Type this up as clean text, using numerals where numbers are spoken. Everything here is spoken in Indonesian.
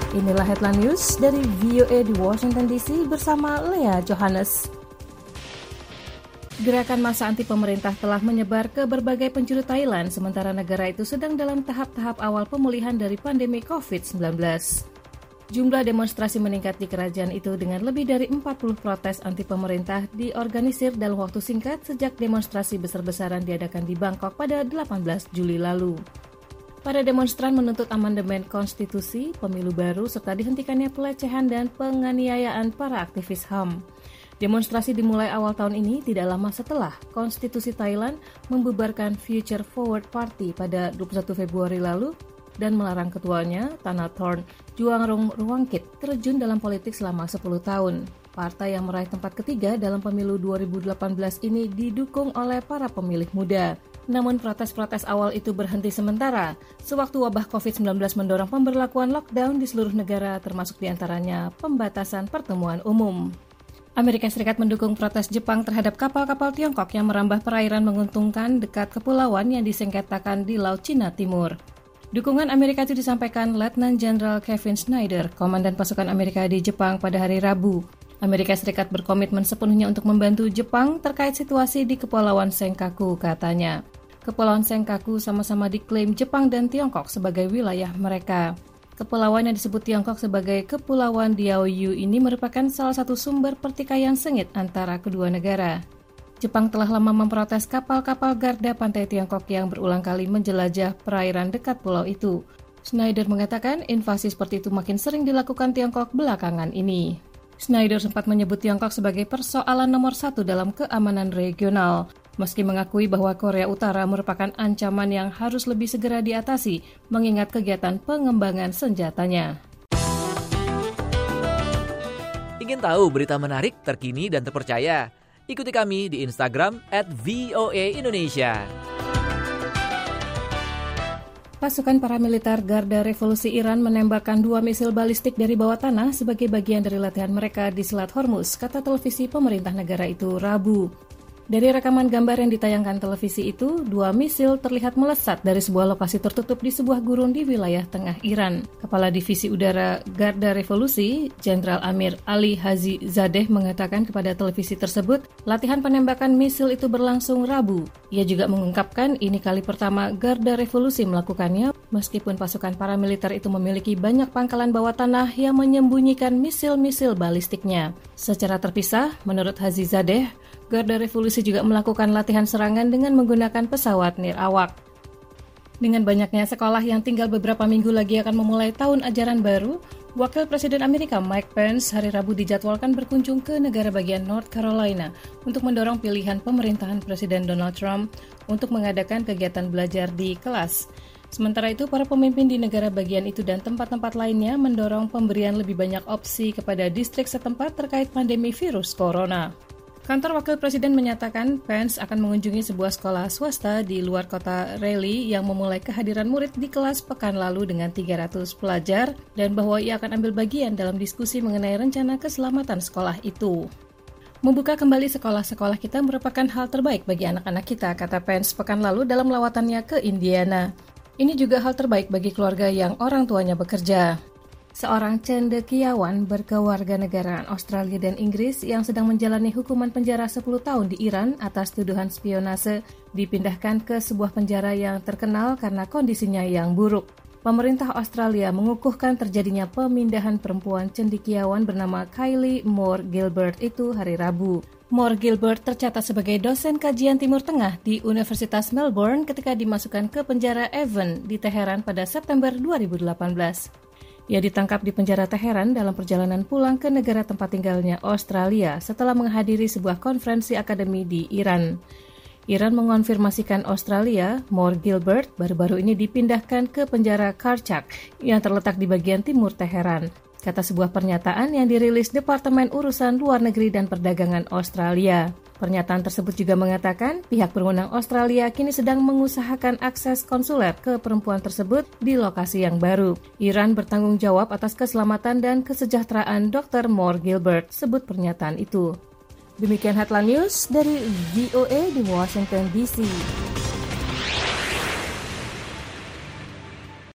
Inilah headline news dari VOA di Washington DC bersama Lea Johannes. Gerakan massa anti pemerintah telah menyebar ke berbagai penjuru Thailand, sementara negara itu sedang dalam tahap-tahap awal pemulihan dari pandemi COVID-19. Jumlah demonstrasi meningkat di kerajaan itu dengan lebih dari 40 protes anti pemerintah diorganisir dalam waktu singkat sejak demonstrasi besar-besaran diadakan di Bangkok pada 18 Juli lalu. Para demonstran menuntut amandemen konstitusi, pemilu baru, serta dihentikannya pelecehan dan penganiayaan para aktivis HAM. Demonstrasi dimulai awal tahun ini tidak lama setelah konstitusi Thailand membubarkan Future Forward Party pada 21 Februari lalu dan melarang ketuanya, Thanathorn Juangrong Ruangkit, terjun dalam politik selama 10 tahun. Partai yang meraih tempat ketiga dalam pemilu 2018 ini didukung oleh para pemilih muda. Namun protes-protes awal itu berhenti sementara, sewaktu wabah COVID-19 mendorong pemberlakuan lockdown di seluruh negara, termasuk diantaranya pembatasan pertemuan umum. Amerika Serikat mendukung protes Jepang terhadap kapal-kapal Tiongkok yang merambah perairan menguntungkan dekat kepulauan yang disengketakan di Laut Cina Timur. Dukungan Amerika itu disampaikan Letnan Jenderal Kevin Schneider, Komandan Pasukan Amerika di Jepang pada hari Rabu. Amerika Serikat berkomitmen sepenuhnya untuk membantu Jepang terkait situasi di Kepulauan Senkaku, katanya. Kepulauan Senkaku sama-sama diklaim Jepang dan Tiongkok sebagai wilayah mereka. Kepulauan yang disebut Tiongkok sebagai Kepulauan Diaoyu ini merupakan salah satu sumber pertikaian sengit antara kedua negara. Jepang telah lama memprotes kapal-kapal garda pantai Tiongkok yang berulang kali menjelajah perairan dekat pulau itu. Schneider mengatakan invasi seperti itu makin sering dilakukan Tiongkok belakangan ini. Schneider sempat menyebut Tiongkok sebagai persoalan nomor 1 dalam keamanan regional, meski mengakui bahwa Korea Utara merupakan ancaman yang harus lebih segera diatasi mengingat kegiatan pengembangan senjatanya. Ingin tahu berita menarik, terkini, dan terpercaya? Ikuti kami di Instagram @VOA_Indonesia. Pasukan paramiliter Garda Revolusi Iran menembakkan 2 misil balistik dari bawah tanah sebagai bagian dari latihan mereka di Selat Hormuz, kata televisi pemerintah negara itu Rabu. Dari rekaman gambar yang ditayangkan televisi itu, 2 misil terlihat melesat dari sebuah lokasi tertutup di sebuah gurun di wilayah tengah Iran. Kepala Divisi Udara Garda Revolusi, Jenderal Amir Ali Haji Zadeh mengatakan kepada televisi tersebut, latihan penembakan misil itu berlangsung Rabu. Ia juga mengungkapkan ini kali pertama Garda Revolusi melakukannya, meskipun pasukan paramiliter itu memiliki banyak pangkalan bawah tanah yang menyembunyikan misil-misil balistiknya. Secara terpisah, menurut Haji Zadeh, Garda Revolusi juga melakukan latihan serangan dengan menggunakan pesawat nirawak. Dengan banyaknya sekolah yang tinggal beberapa minggu lagi akan memulai tahun ajaran baru, Wakil Presiden Amerika Mike Pence hari Rabu dijadwalkan berkunjung ke negara bagian North Carolina untuk mendorong pilihan pemerintahan Presiden Donald Trump untuk mengadakan kegiatan belajar di kelas. Sementara itu, para pemimpin di negara bagian itu dan tempat-tempat lainnya mendorong pemberian lebih banyak opsi kepada distrik setempat terkait pandemi virus corona. Kantor Wakil Presiden menyatakan Pence akan mengunjungi sebuah sekolah swasta di luar kota Raleigh yang memulai kehadiran murid di kelas pekan lalu dengan 300 pelajar dan bahwa ia akan ambil bagian dalam diskusi mengenai rencana keselamatan sekolah itu. Membuka kembali sekolah-sekolah kita merupakan hal terbaik bagi anak-anak kita, kata Pence pekan lalu dalam lawatannya ke Indiana. Ini juga hal terbaik bagi keluarga yang orang tuanya bekerja. Seorang cendekiawan berkewarganegaraan Australia dan Inggris yang sedang menjalani hukuman penjara 10 tahun di Iran atas tuduhan spionase dipindahkan ke sebuah penjara yang terkenal karena kondisinya yang buruk. Pemerintah Australia mengukuhkan terjadinya pemindahan perempuan cendekiawan bernama Kylie Moore Gilbert itu hari Rabu. Moore Gilbert tercatat sebagai dosen kajian Timur Tengah di Universitas Melbourne ketika dimasukkan ke penjara Evin di Teheran pada September 2018. Ia ditangkap di penjara Teheran dalam perjalanan pulang ke negara tempat tinggalnya Australia setelah menghadiri sebuah konferensi akademi di Iran. Iran mengonfirmasikan Australia, Moore Gilbert baru-baru ini dipindahkan ke penjara Karchak yang terletak di bagian timur Teheran, kata sebuah pernyataan yang dirilis Departemen Urusan Luar Negeri dan Perdagangan Australia. Pernyataan tersebut juga mengatakan pihak berwenang Australia kini sedang mengusahakan akses konsuler ke perempuan tersebut di lokasi yang baru. Iran bertanggung jawab atas keselamatan dan kesejahteraan Dr. Moore Gilbert, sebut pernyataan itu. Demikian headline news dari VOA di Washington DC.